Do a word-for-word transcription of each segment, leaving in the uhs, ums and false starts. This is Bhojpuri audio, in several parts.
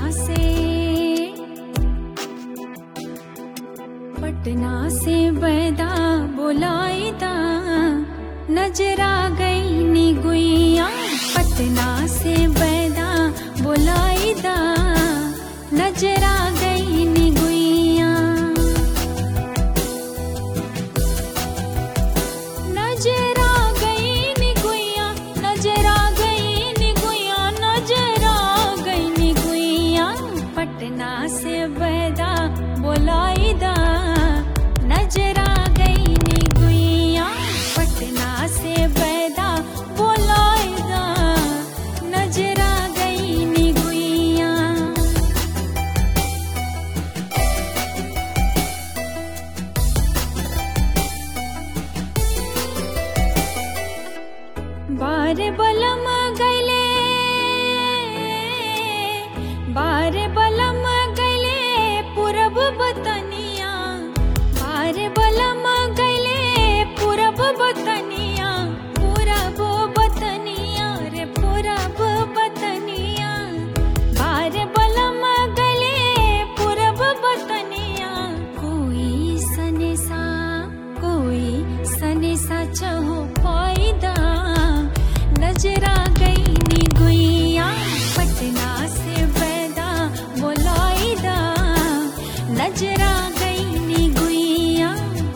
से पटना से बैदा बुलाईदा नजरा गई नी गुइया। पटना से बैदा बुलाईदा नजरा गई नी गुइया। नजरा गई नी गुइया, नजरा गई नी गुइया, नजरा गई नी गुइया। पटना से बैदा बुलाईदा नजरा गई नी गुइया। पटना से बैदा बुलाईदा नजरा गई नी गुइया। बारे बलम गैले, बारे बलम गैले पूरब बतनिया। बारे बलम गैले पूरब बतनिया, पूरब बतनिया रे पूरब बतनिया। बारे बलम गैले पूरब बतनिया। कोई सनेसा, कोई सनेसा चाहो पाईदा नजरा गई नी गुइया। पटना से बैदा बुलाईदा नजरा गई नी गुइया।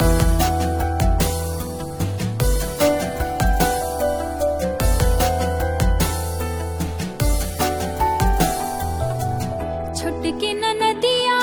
छुटकी नदिया,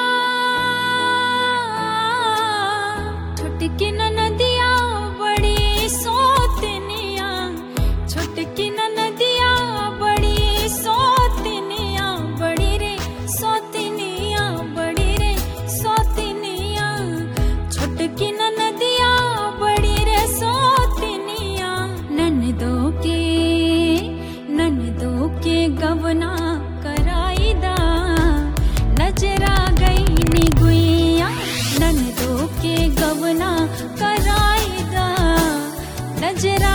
छुटकी नदिया बड़ी सोतनिया। छुटकी नदिया बड़ी सोतनिया, बड़ी रे सोतनिया, बड़ी रे सोतनिया। छुटकी नदिया बड़ी रे सोतनिया। ननदो के, ननदो के गवना कराईदा नजरा गई नी गुइया। ननदो के गवना कराईदा नजरा